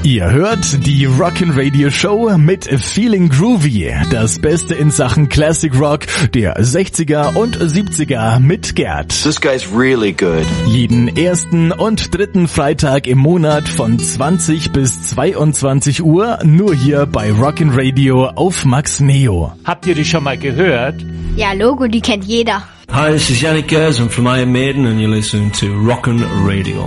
Ihr hört die Rockin' Radio Show mit Feeling Groovy. Das Beste in Sachen Classic Rock der 60er und 70er mit Gerd. This guy's really good. Jeden ersten und dritten Freitag im Monat von 20 bis 22 Uhr nur hier bei Rockin' Radio auf Max Neo. Habt ihr die schon mal gehört? Ja, Logo, die kennt jeder. Hi, this is Yannick Gerson from Iron Maiden and you're listening to Rockin' Radio.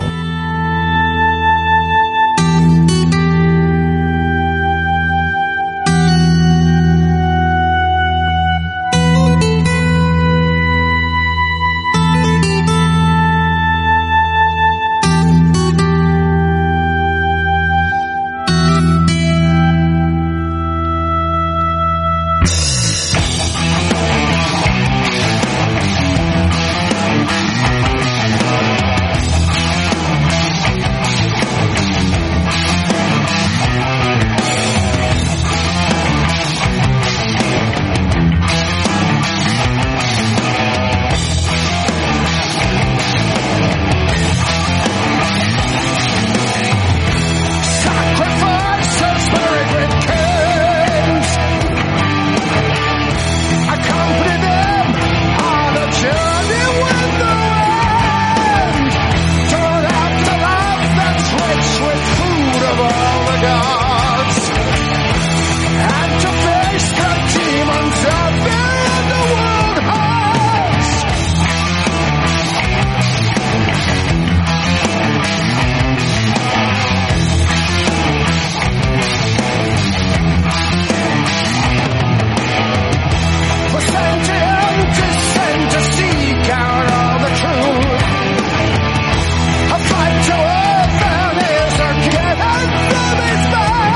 Fight to earth and is a given from his mind.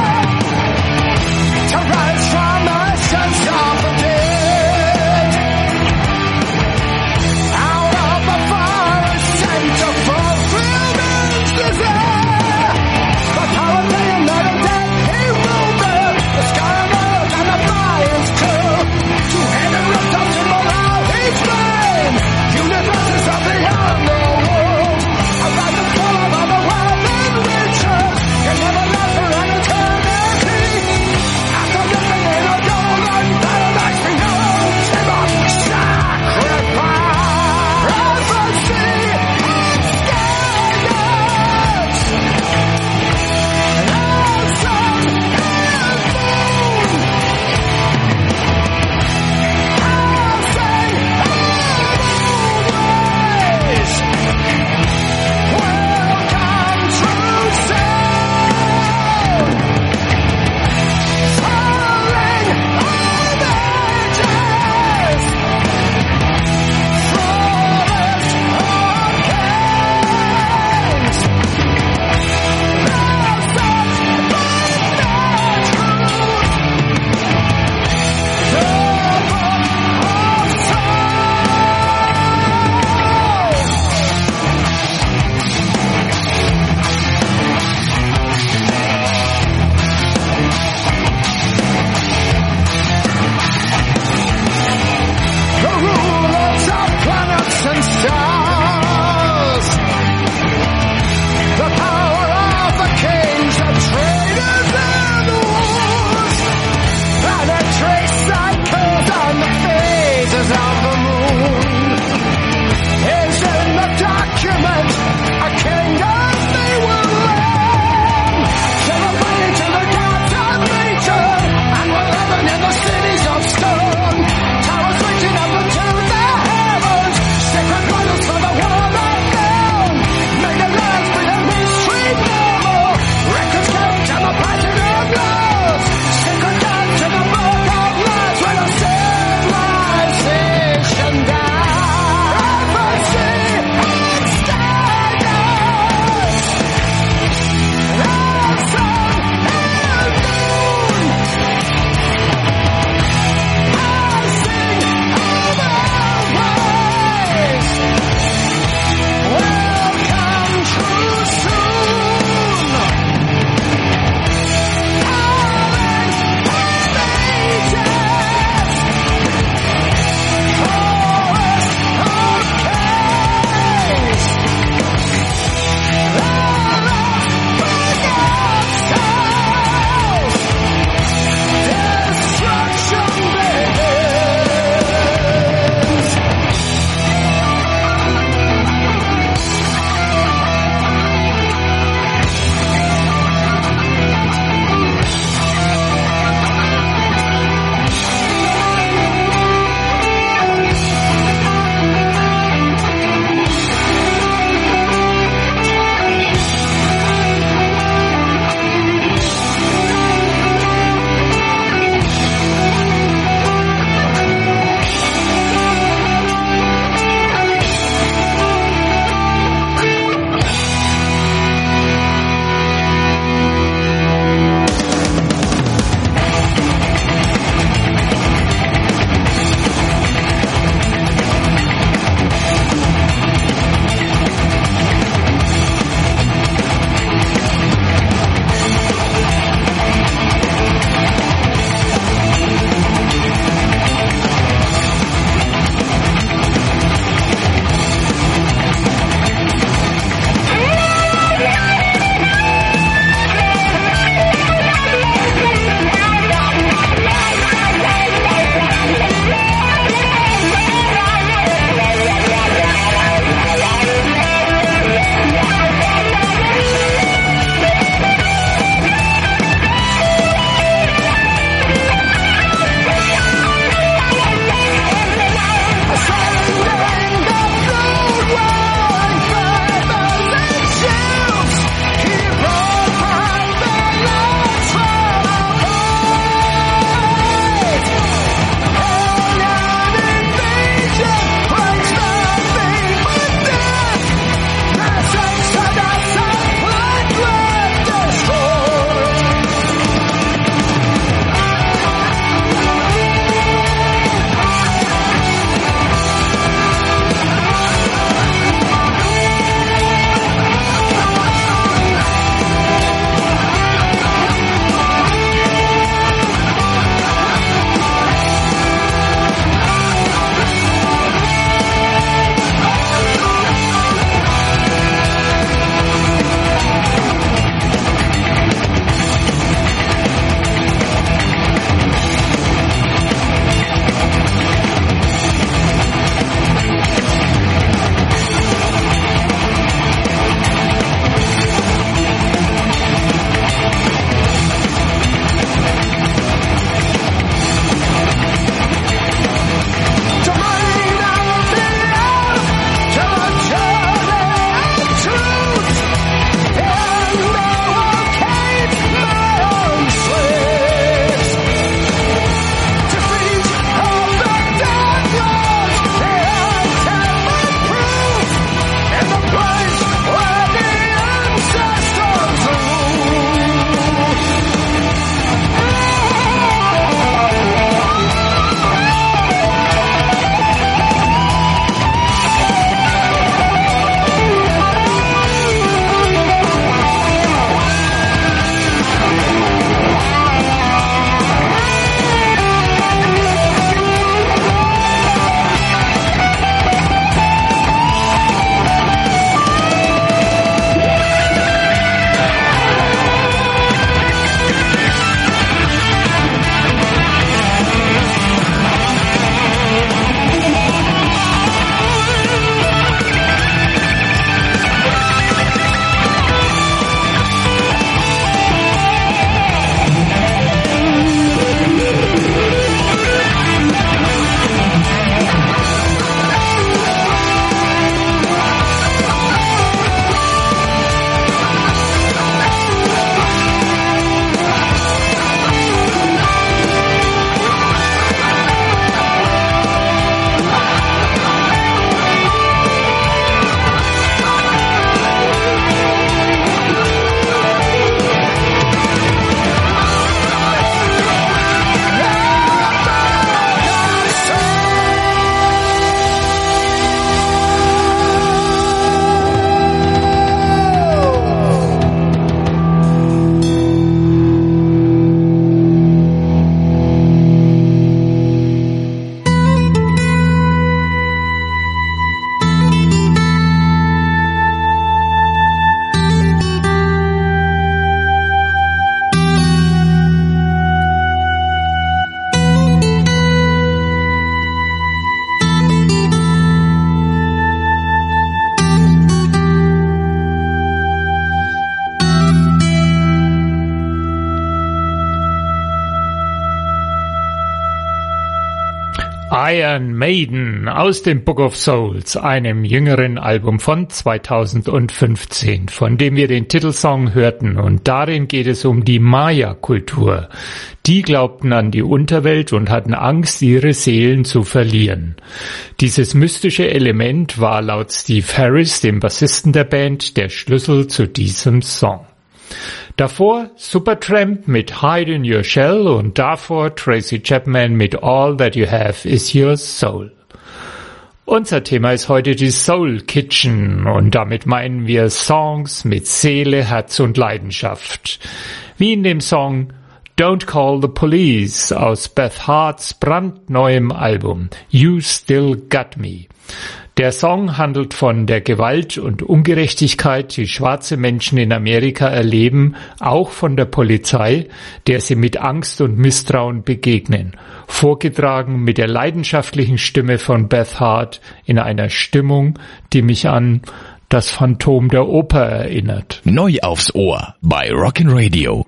Iron Maiden aus dem Book of Souls, einem jüngeren Album von 2015, von dem wir den Titelsong hörten, und darin geht es um die Maya-Kultur. Die glaubten an die Unterwelt und hatten Angst, ihre Seelen zu verlieren. Dieses mystische Element war laut Steve Harris, dem Bassisten der Band, der Schlüssel zu diesem Song. Davor Supertramp mit Hide in Your Shell und davor Tracy Chapman mit All That You Have Is Your Soul. Unser Thema ist heute die Soul Kitchen und damit meinen wir Songs mit Seele, Herz und Leidenschaft. Wie in dem Song Don't Call the Police aus Beth Harts brandneuem Album You Still Got Me. Der Song handelt von der Gewalt und Ungerechtigkeit, die schwarze Menschen in Amerika erleben, auch von der Polizei, der sie mit Angst und Misstrauen begegnen. Vorgetragen mit der leidenschaftlichen Stimme von Beth Hart in einer Stimmung, die mich an das Phantom der Oper erinnert. Neu aufs Ohr bei Rockin' Radio.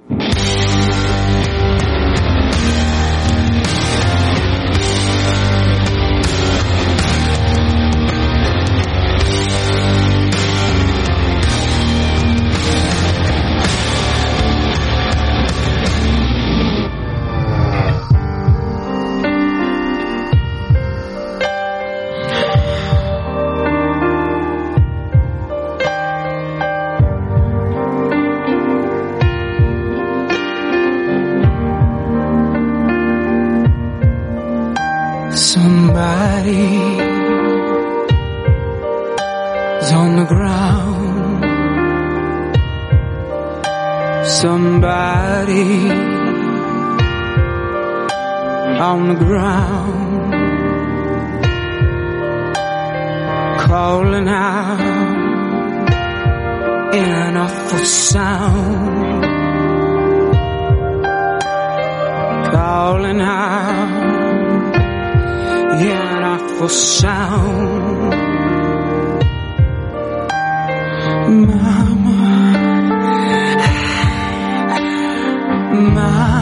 On the ground, calling out in an awful sound, calling out in an awful sound. Mama, Mama.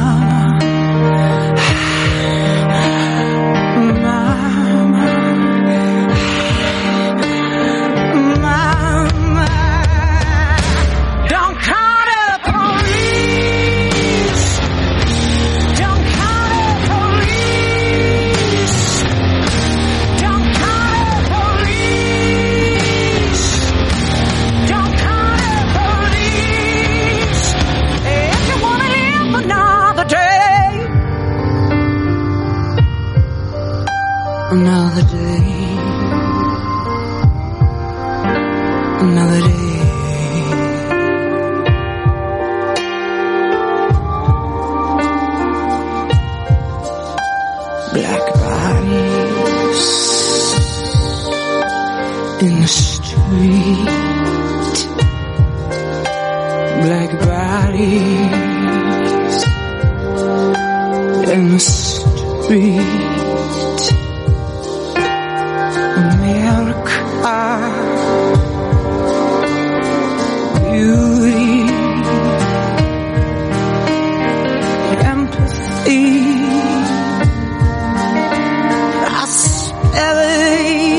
Another day, another day. Black bodies in the street, black bodies in the street. America, beauty, empathy, prosperity,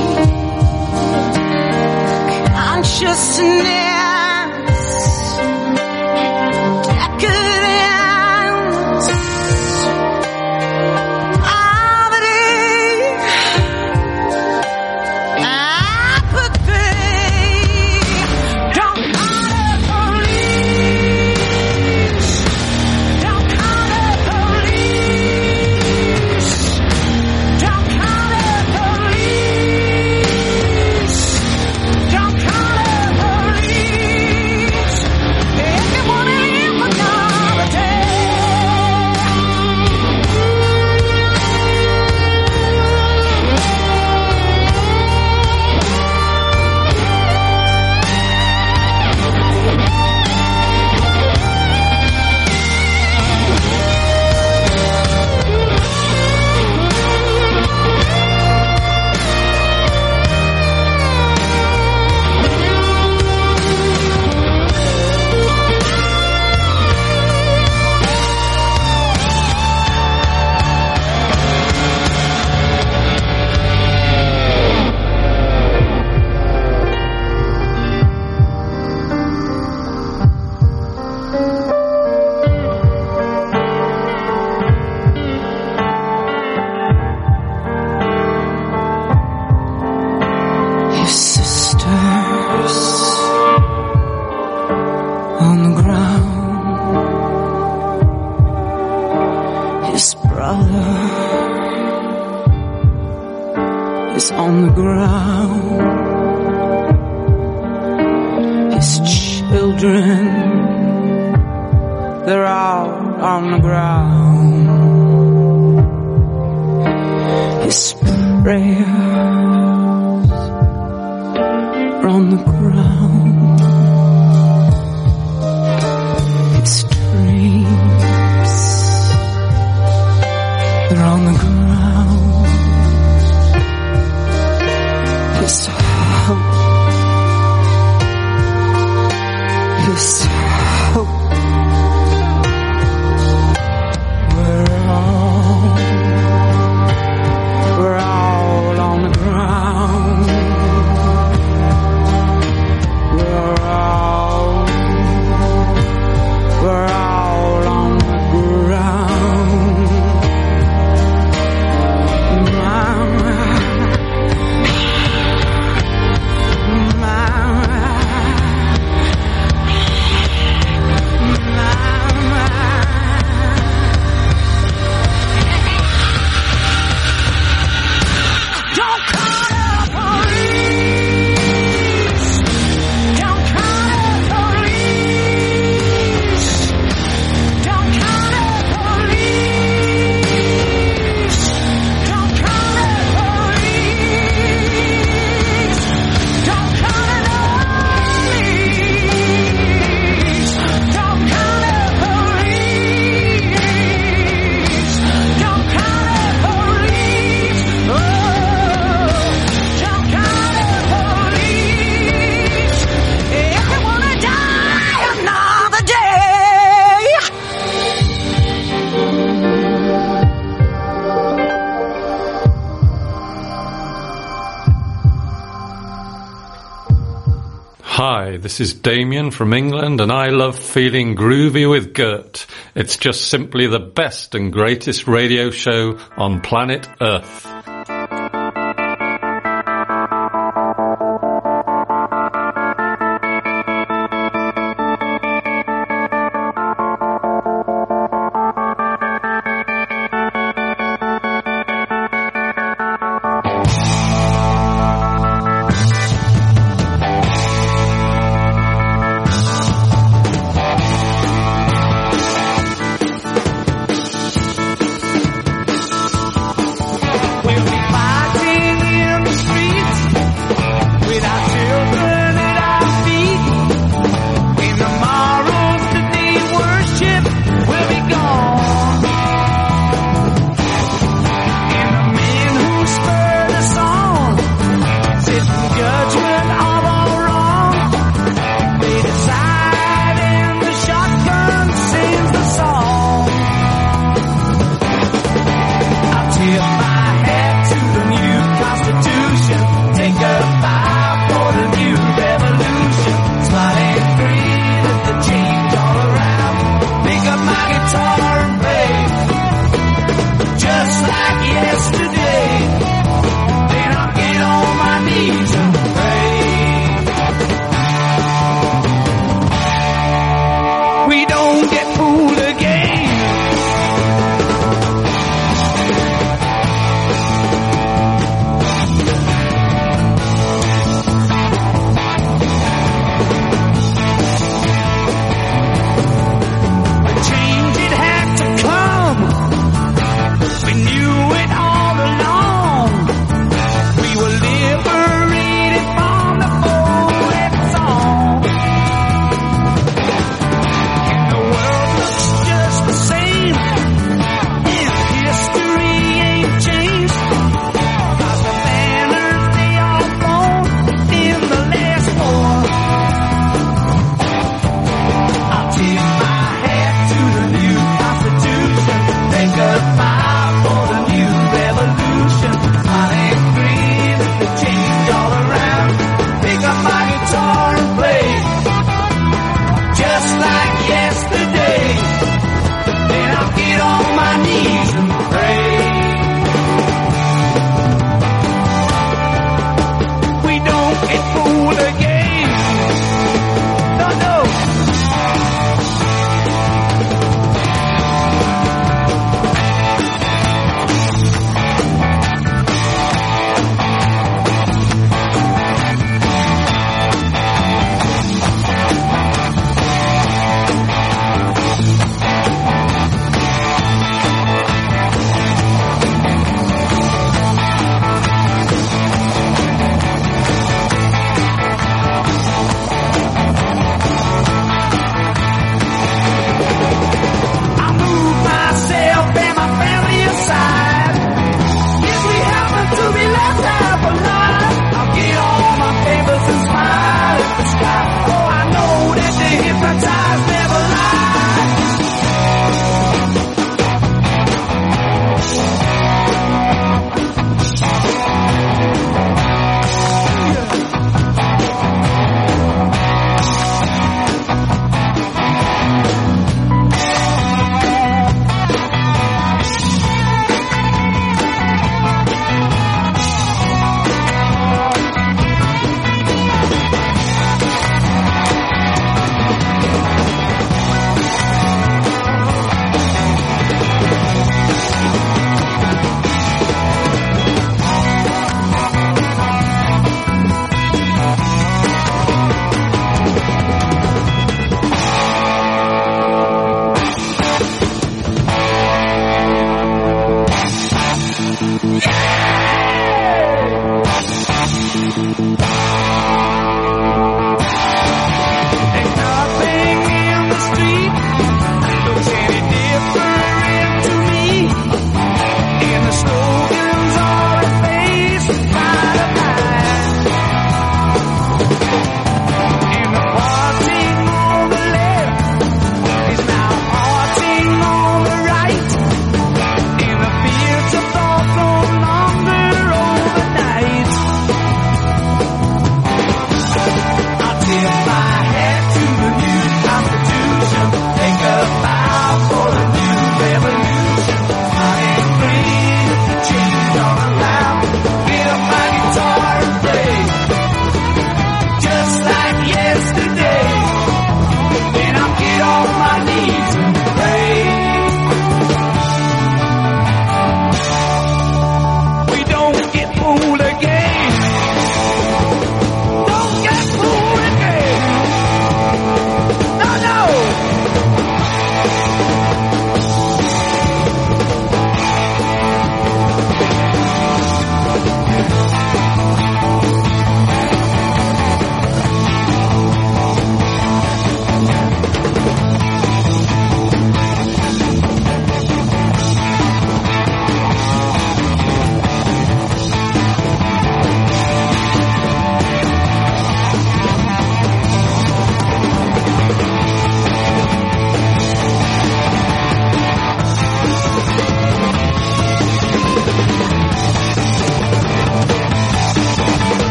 consciousness, decadence, brother is on the ground. His children, they're out on the ground. His prayers are on the ground. His dreams, they're on the ground. His hope, his hope, we're all on the ground. We're all on the ground. Mama, Hi, this is Damien from England, and I love feeling groovy with Gert. It's just simply the best and greatest radio show on planet Earth. we'll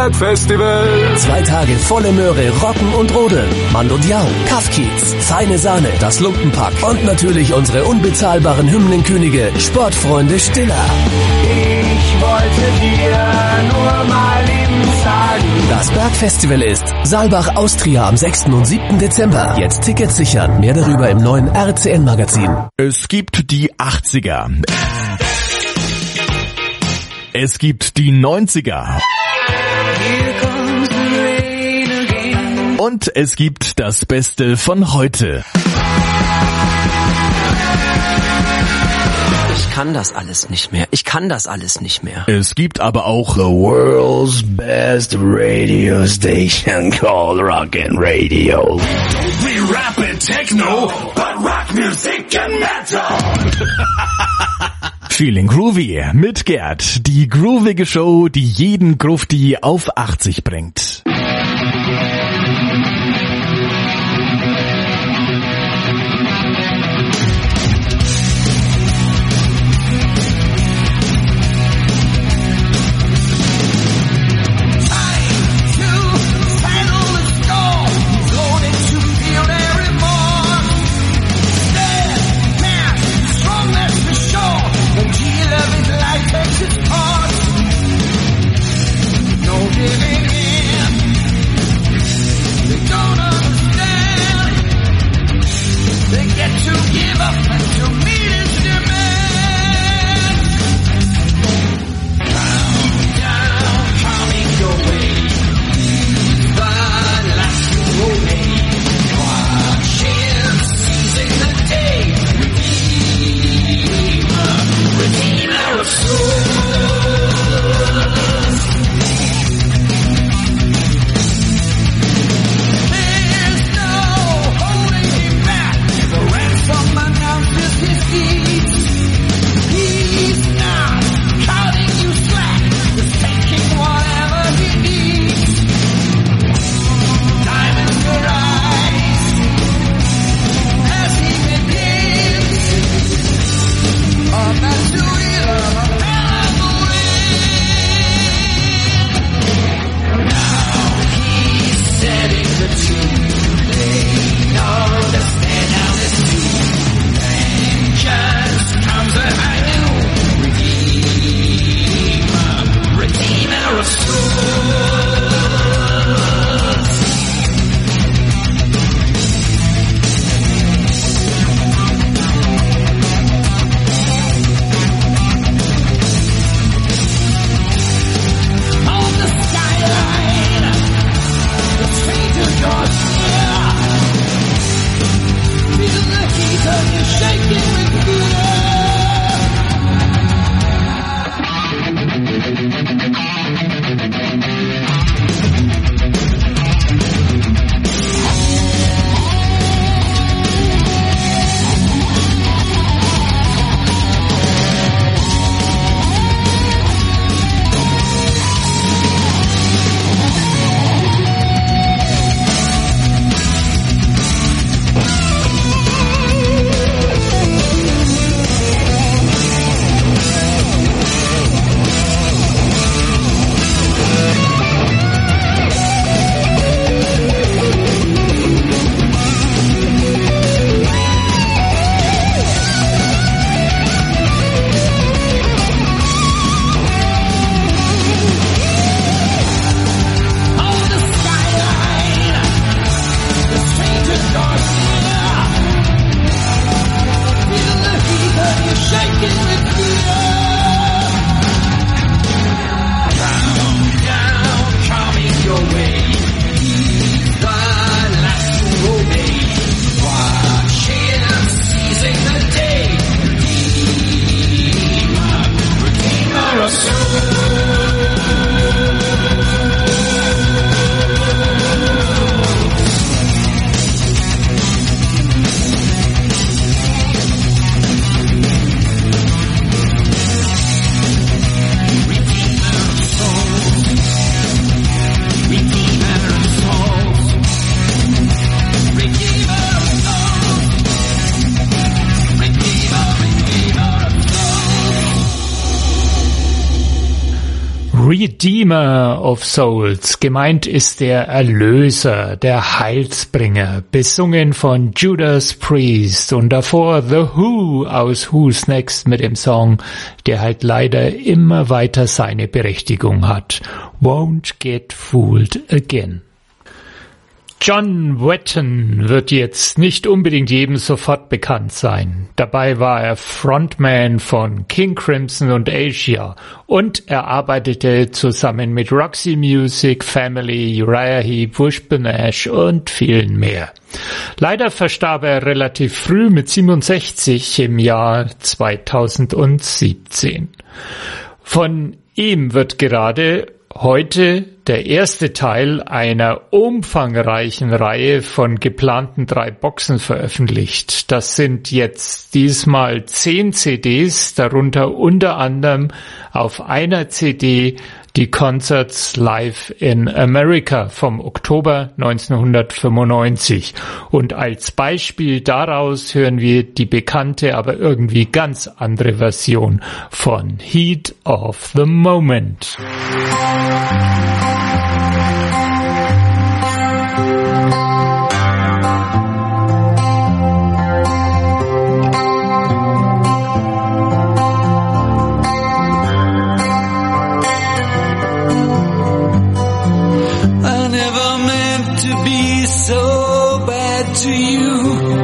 Bergfestival. 2 Tage volle Möhre, Rocken und Rodeln. Mando Diao, Kaffkiez, feine Sahne, das Lumpenpack und natürlich unsere unbezahlbaren Hymnenkönige, Sportfreunde Stiller. Ich wollte dir nur mal eben sagen. Das Bergfestival ist Saalbach Austria am 6. und 7. Dezember. Jetzt Tickets sichern. Mehr darüber im neuen RCN-Magazin. Es gibt die 80er. Es gibt die 90er. Und es gibt das Beste von heute. Ich kann das alles nicht mehr. Es gibt aber auch the world's best radio station called Rockin' Radio. We rap and techno, but rock music and metal. Feeling Groovy mit Gerd. Die groovige Show, die jeden Grufti auf 80 bringt. No giving in. Redeemer of Souls. Gemeint ist der Erlöser, der Heilsbringer, besungen von Judas Priest und davor The Who aus Who's Next mit dem Song, der halt leider immer weiter seine Berechtigung hat. Won't Get Fooled Again. John Wetton wird jetzt nicht unbedingt jedem sofort bekannt sein. Dabei war er Frontman von King Crimson und Asia und er arbeitete zusammen mit Roxy Music, Family, Uriah Heep, Wishbone Ash und vielen mehr. Leider verstarb er relativ früh mit 67 im Jahr 2017. Von ihm wird gerade heute der erste Teil einer umfangreichen Reihe von geplanten 3 Boxen veröffentlicht. Das sind jetzt diesmal 10 CDs, darunter unter anderem auf einer CD die Concerts Live in America vom Oktober 1995. Und als Beispiel daraus hören wir die bekannte, aber irgendwie ganz andere Version von Heat of the Moment. So bad to you.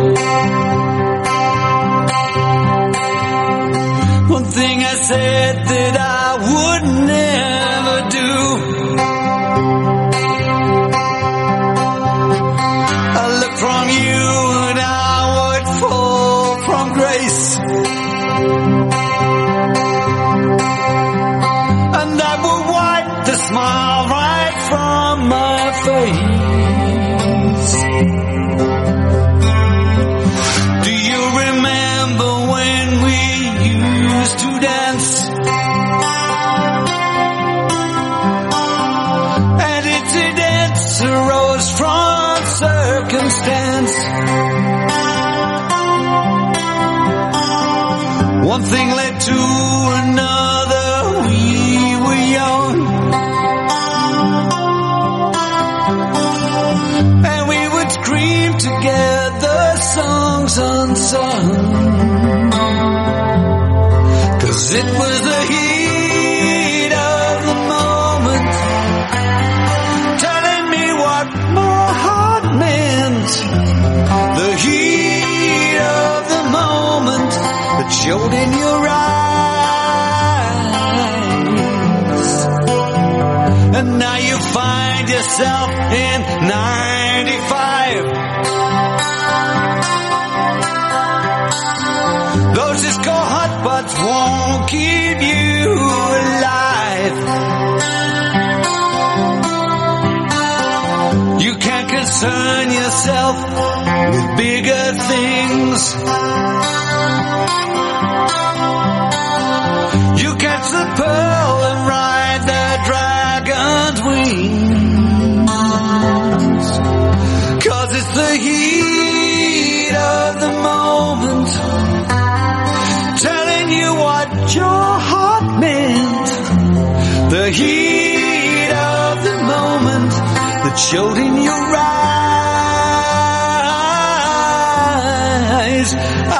One thing I said that I would never do. I look from you and I would fall from grace. And I would wipe the smile right from my face. Do you remember when we used to dance? And incidents arose from circumstance. One thing led to another, we were young. And we would scream together songs unsung. 'Cause it was the heat of the moment, telling me what my heart meant. The heat of the moment that showed in your eyes. And now you find yourself in 95. Those disco hot buds won't keep you alive. You can't concern yourself with bigger things. You catch the pearl and ride the dragon's wings. 'Cause it's the heat of the moment, telling you what your heart meant. The heat of the moment that showed in your eyes.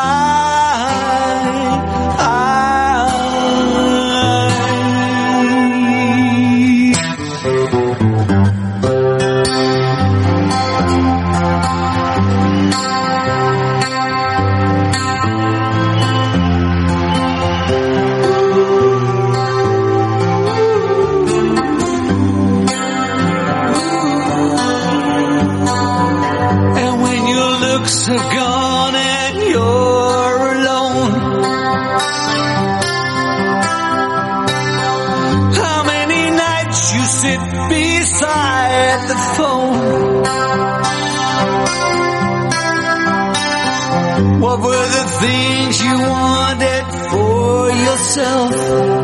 Have gone and you're alone. How many nights you sit beside the phone? What were the things you wanted for yourself?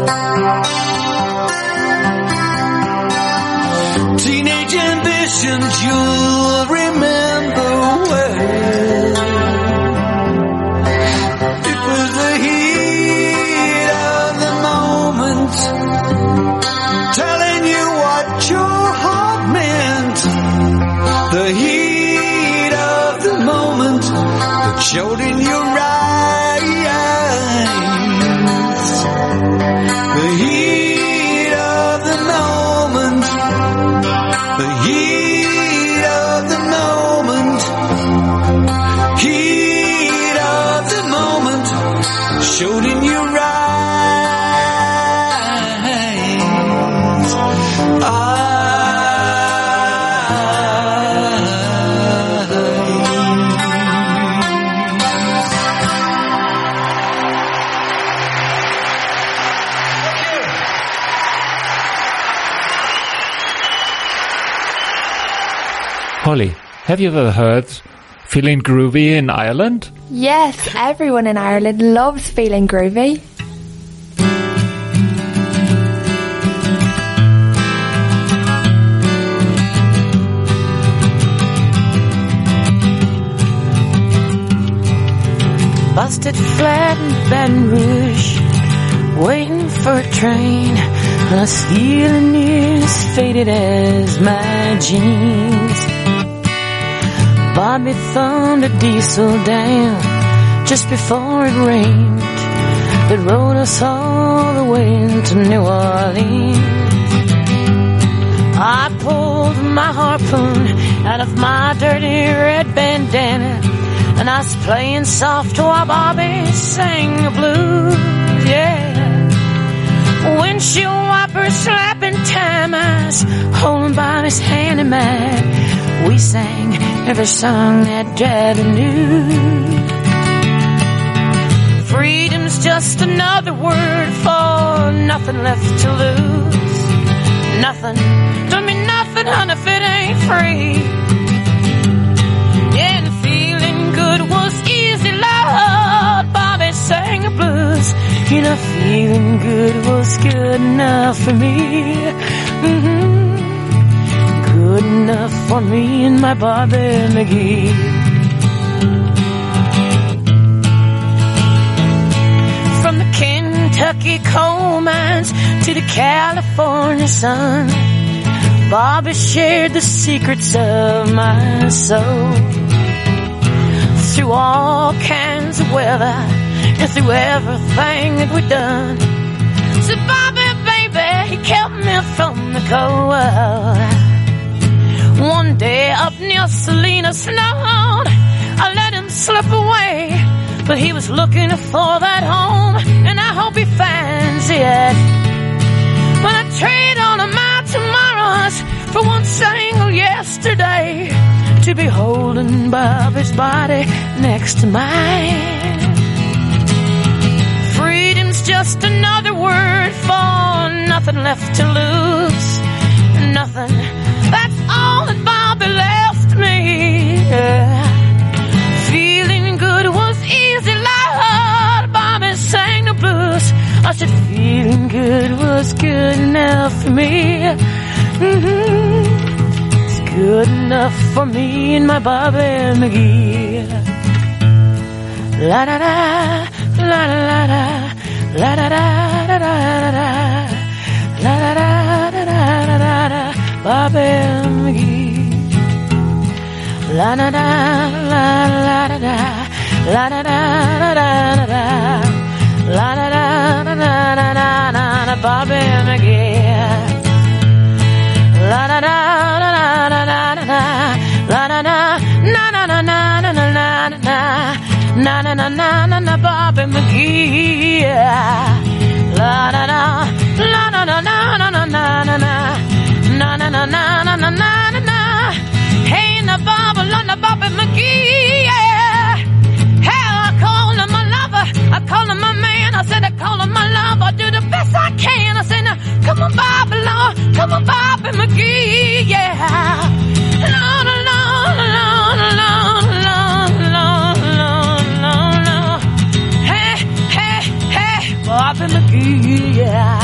Teenage ambitions you'll remember well. It was the heat of the moment. Tell showed in your eyes. The heat of the moment, the heat of the moment, heat of the moment, showed in your eyes. Holly, have you ever heard Feeling Groovy in Ireland? Yes, everyone in Ireland loves Feeling Groovy. Busted flat in Baton Rouge, waiting for a train. I was feeling as faded as my jeans. Bobby thumbed a diesel down just before it rained. It rode us all the way to New Orleans. I pulled my harpoon out of my dirty red bandana, and I was playing soft while Bobby sang the blues, yeah. Windshield wipers slapping time, I was holding Bobby's hand in mine. We sang every song that Daddy knew. Freedom's just another word for nothing left to lose. Nothing, don't mean nothing, honey, if it ain't free. Yeah, and feeling good was easy, Lord. Bobby sang the blues. You know, feeling good was good enough for me. Mm-hmm. Good enough for me and my Bobby McGee. From the Kentucky coal mines to the California sun, Bobby shared the secrets of my soul. Through all kinds of weather and through everything that we've done. So Bobby, baby, he kept me from the cold. One day up near Salina Snowed, I let him slip away, but he was looking for that home, and I hope he finds it. But I trade all of my tomorrows for one single yesterday, to be holding Bobby's body next to mine. Freedom's just another word for nothing left to lose. Nothing, that's all that Bobby left me. Yeah. Feeling good was easy, Lord. Bobby sang the blues. I said feeling good was good enough for me. Mm-hmm. It's good enough for me and my Bobby McGee. La da da, la da la da, la da da da da da, la da da da da da da, Bobby McGee. La da da la la da da, la da da da da da, la da da da da da da, Bobby McGee. La da da da da da da, la da da na na na na na na na na na na na, Bobby McGee. La da da la da da na na na na na na na na na na na na. Hey, na Bobby, na Bobby McGee. Yeah. Hey, I call him my lover, I call him my man. I said I call him my lover, I do the best I can. I said now, come on, Bobby, Lord, come on, Bobby McGee. Yeah. Lord, Lord, Lord, Lord, Lord, Lord, Lord, Lord, Lord. Hey, hey, hey, Bobby McGee. Yeah.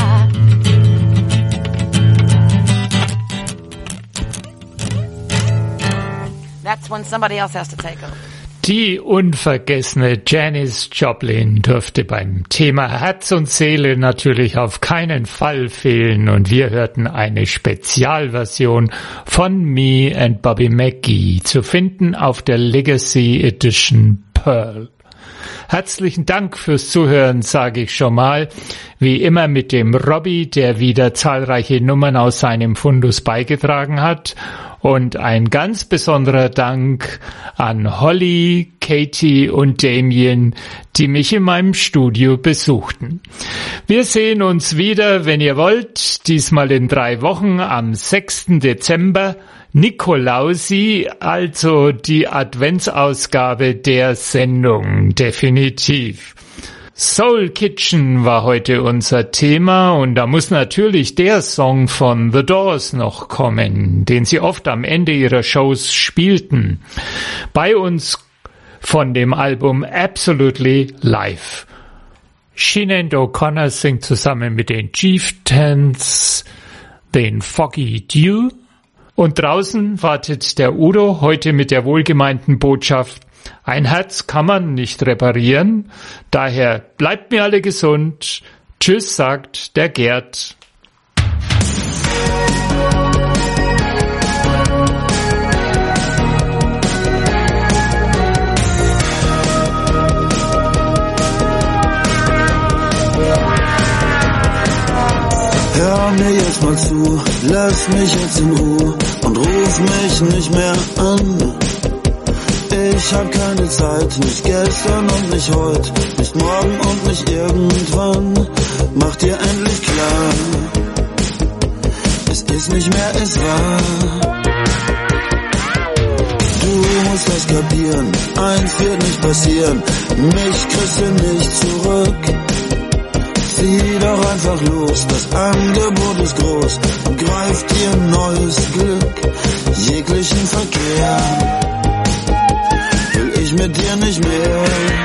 That's when somebody else has to take over. Die unvergessene Janis Joplin durfte beim Thema Herz und Seele natürlich auf keinen Fall fehlen, und wir hörten eine Spezialversion von Me and Bobby McGee, zu finden auf der Legacy Edition Pearl. Herzlichen Dank fürs Zuhören, sage ich schon mal. Wie immer mit dem Robbie, der wieder zahlreiche Nummern aus seinem Fundus beigetragen hat. Und ein ganz besonderer Dank an Holly, Katie und Damien, die mich in meinem Studio besuchten. Wir sehen uns wieder, wenn ihr wollt, diesmal in 3 Wochen am 6. Dezember. Nikolausi, also die Adventsausgabe der Sendung, definitiv. Soul Kitchen war heute unser Thema und da muss natürlich der Song von The Doors noch kommen, den sie oft am Ende ihrer Shows spielten. Bei uns von dem Album Absolutely Live. Sinead O'Connor singt zusammen mit den Chieftains den Foggy Dew. Und draußen wartet der Udo heute mit der wohlgemeinten Botschaft: Ein Herz kann man nicht reparieren, daher bleibt mir alle gesund. Tschüss, sagt der Gerd. Hör mir jetzt mal zu, lass mich jetzt in Ruhe und ruf mich nicht mehr an. Ich hab keine Zeit, nicht gestern und nicht heute, nicht morgen und nicht irgendwann. Mach dir endlich klar, es ist nicht mehr, es war. Du musst das kapieren, eins wird nicht passieren, mich kriegst du nicht zurück. Zieh doch einfach los, das Angebot ist groß und greif dir neues Glück. Jeglichen Verkehr will ich mit dir nicht mehr.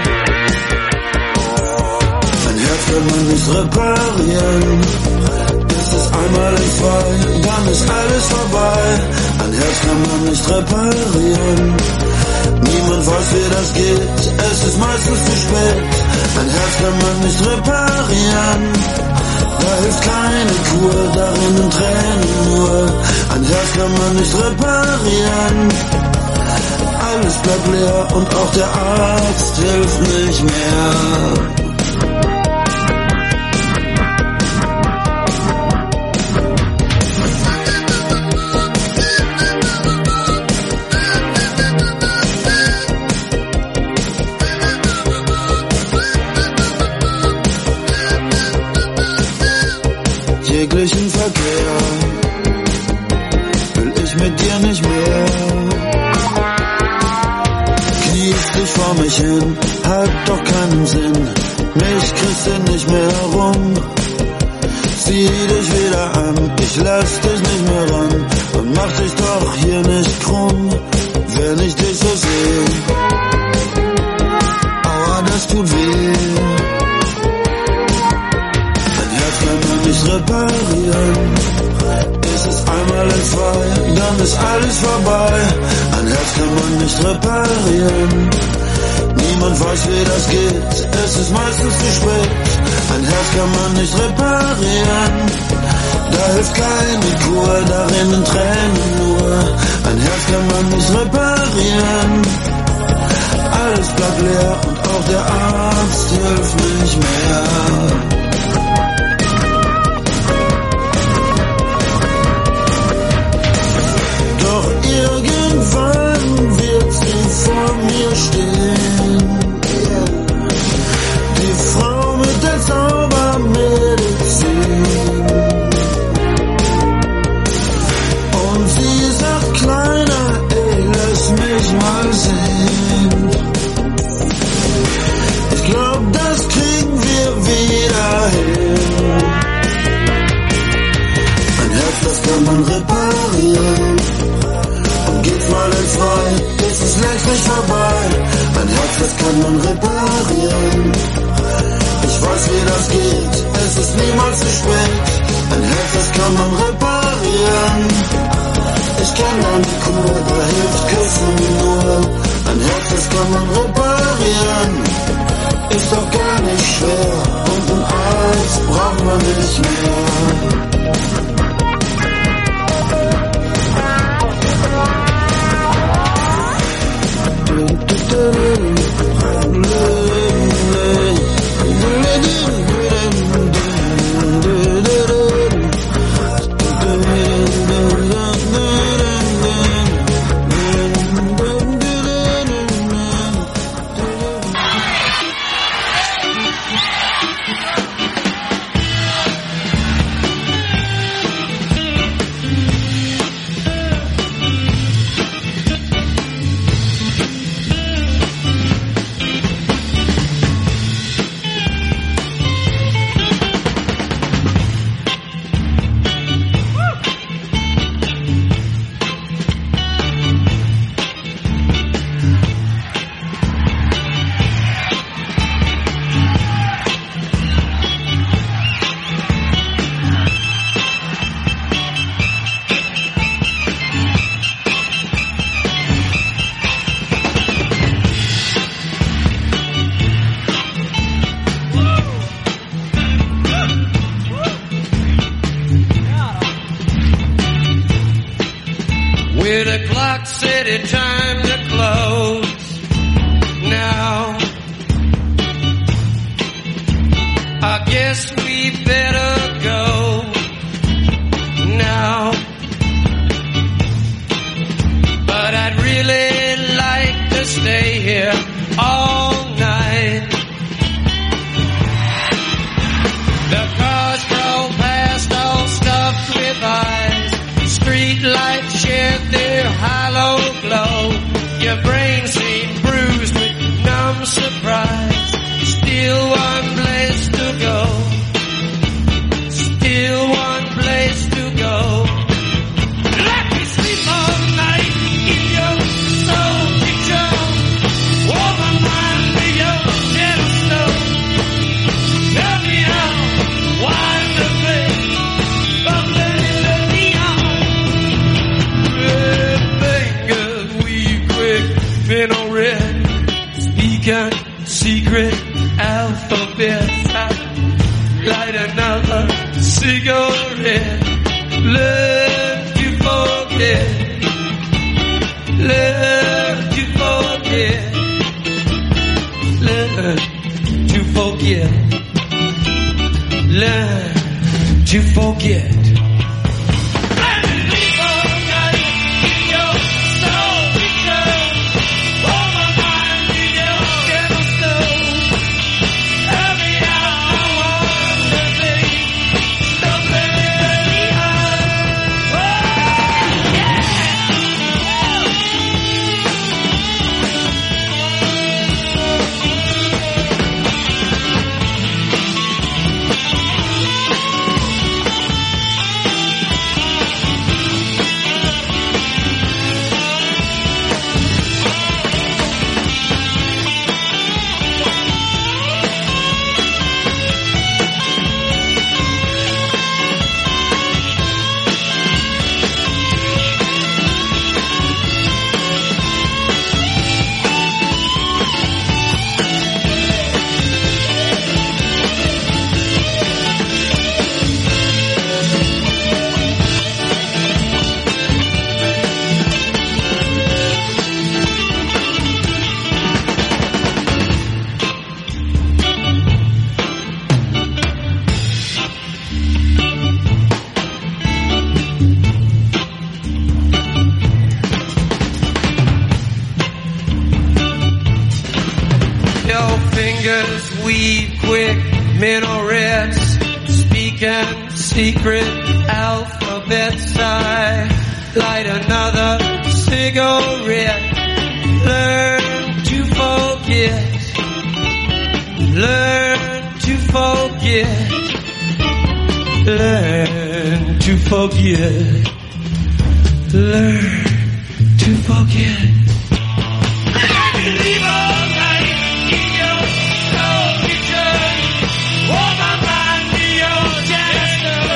Ein Herz kann man nicht reparieren, ist es einmal entzwei, dann ist alles vorbei. Ein Herz kann man nicht reparieren, niemand weiß wie das geht, es ist meistens zu spät. Ein Herz kann man nicht reparieren, da hilft keine Kur, darin Tränen nur. Ein Herz kann man nicht reparieren, alles bleibt leer und auch der Arzt hilft nicht mehr. Jeglichen Verkehr will ich mit dir nicht mehr. Kniest dich vor mich hin, hat doch keinen Sinn, mich kriegst du nicht mehr herum. Zieh dich wieder an, ich lass dich nicht mehr ran und mach dich doch hier nicht krumm, wenn ich dich so sehe. Aua, das tut weh. Nicht reparieren, ist es einmal entzwei, dann ist alles vorbei. Ein Herz kann man nicht reparieren, niemand weiß wie das geht, es ist meistens zu spät. Ein Herz kann man nicht reparieren, da hilft keine Kur, darin Tränen nur. Ein Herz kann man nicht reparieren, alles bleibt leer und auch der Arzt hilft nicht mehr. Irgendwann wird sie vor mir stehen, die Frau mit der Zaubermedizin. Und sie sagt, Kleiner, ey, lass mich mal sehen. Ich glaub, das kriegen wir wieder hin. Ein Herz, das kann man reparieren. Geht's mal entzwei, ist es längst nicht vorbei. Ein Herz, das kann man reparieren. Ich weiß, wie das geht, es ist niemals zu spät. Ein Herz, das kann man reparieren. Ich kenn eine Kur, da hilft Küssen nur. Ein Herz, das kann man reparieren. Ist doch gar nicht schwer und ein Arzt braucht man nicht mehr. With a clock said it time to close. Now I guess we better go now. But I'd really like to stay here all night. The cars crawl past all stuffed with eyes. Street lights shed their hollow glow. Your brain seemed bruised with numb surprise. Still one place to go. Still one place to go. Let me sleep all night in your soul picture. Warm my mind with your gentle snow. Tell me how wonderfully from the neon. Red fingers weave quick, red. Speaking secret alphabets. I light another cigarette. Learn to forget. Learn to forget. Learn to forget. Learn to forget. Secret alphabets. I light another cigarette. Learn to forget. Learn to forget. Learn to forget. Learn to forget. Leave all night in your soul picture. Warm my mind to your chest.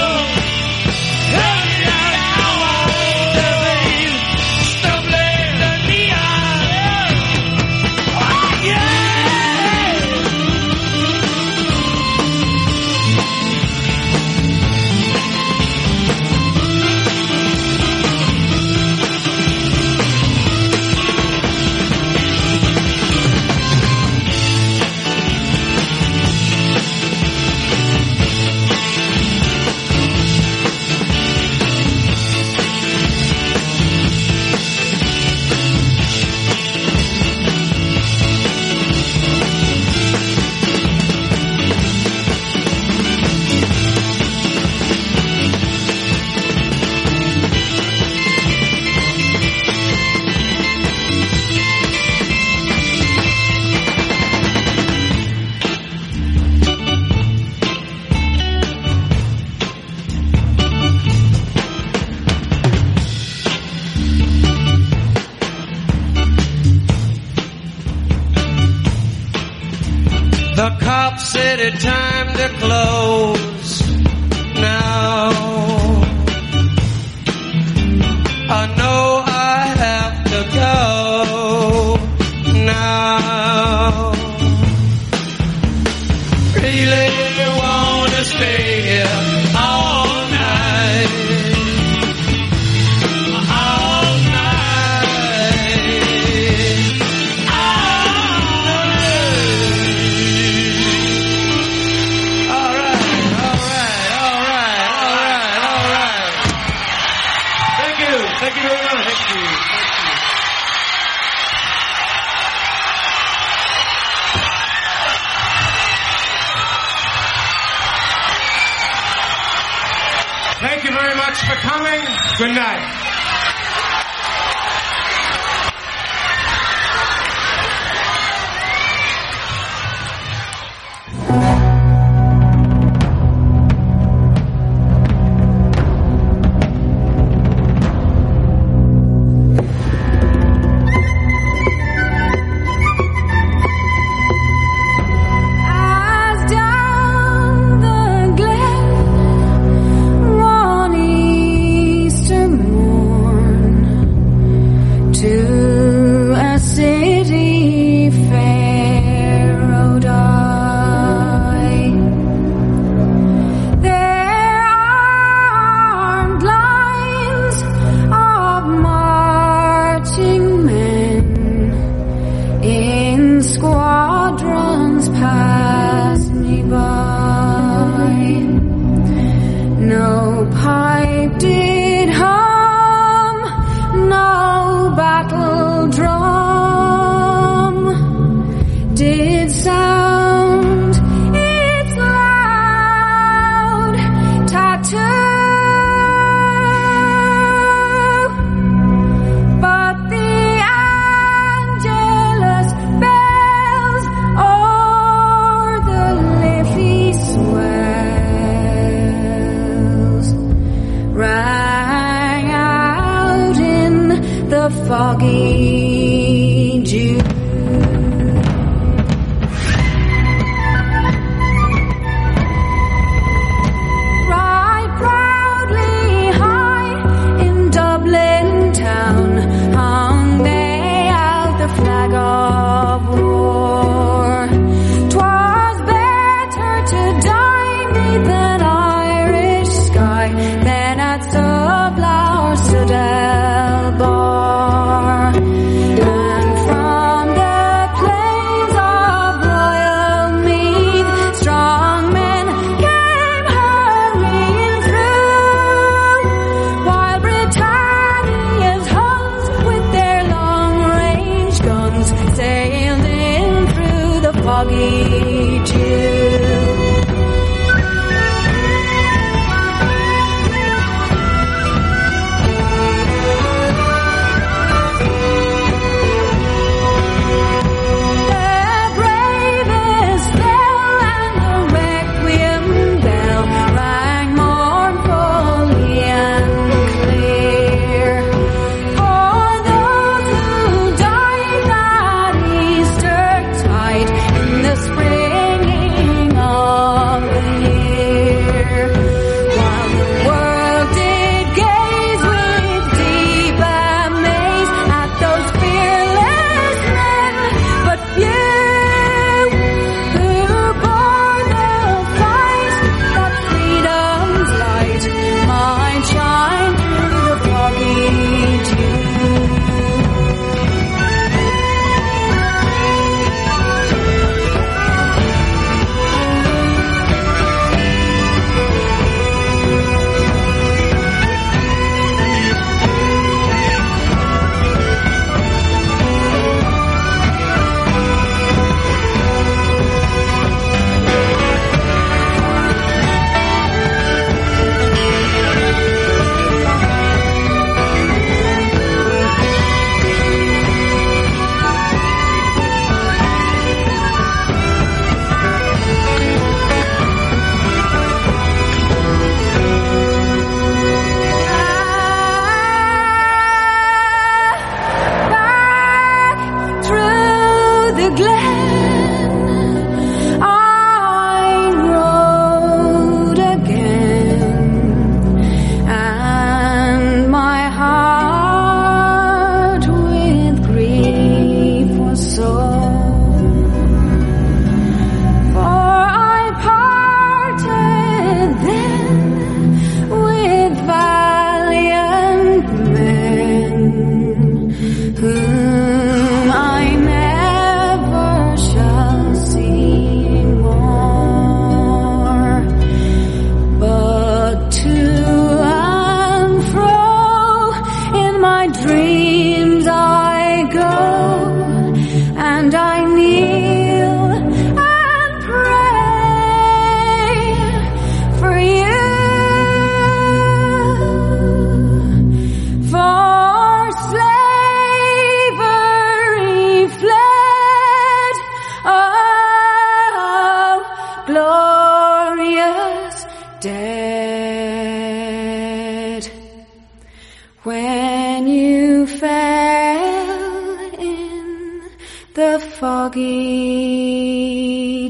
The cop said it's time to close now. I know I have to go now. Really wanna stay here all night. All night. Thank you. Thank you very much for coming. Good night. One Easter moon dead when you fell in the foggy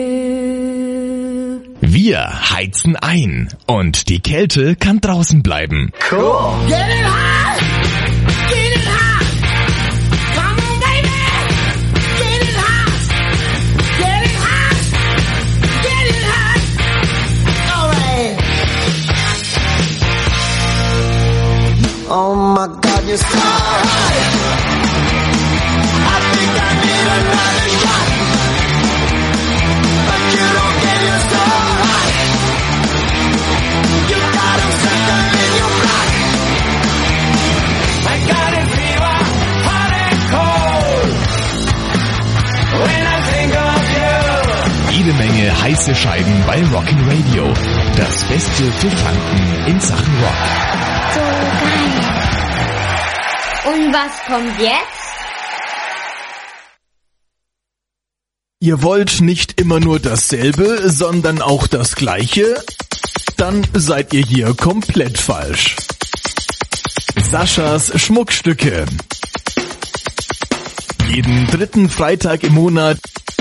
dew. Wir heizen ein und die Kälte kann draußen bleiben. Cool. Get it high! Get it high! Come on, baby! Get it high! Get it high! Get it high! All right! Oh my God, you're so high! I think I need another shot, but you don't get your so high. You got a second in your blood. I got a fever, hot and cold. When I think of you. Jede Menge heiße Scheiben bei Rockin' Radio. Das Beste für Franken in Sachen Rock. So geil. Und was kommt jetzt? Ihr wollt nicht immer nur dasselbe, sondern auch das Gleiche? Dann seid ihr hier komplett falsch. Saschas Schmuckstücke. Jeden 3. Freitag im Monat.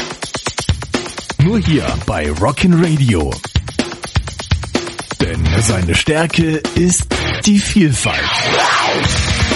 Nur hier bei Rockin' Radio. Denn seine Stärke ist die Vielfalt.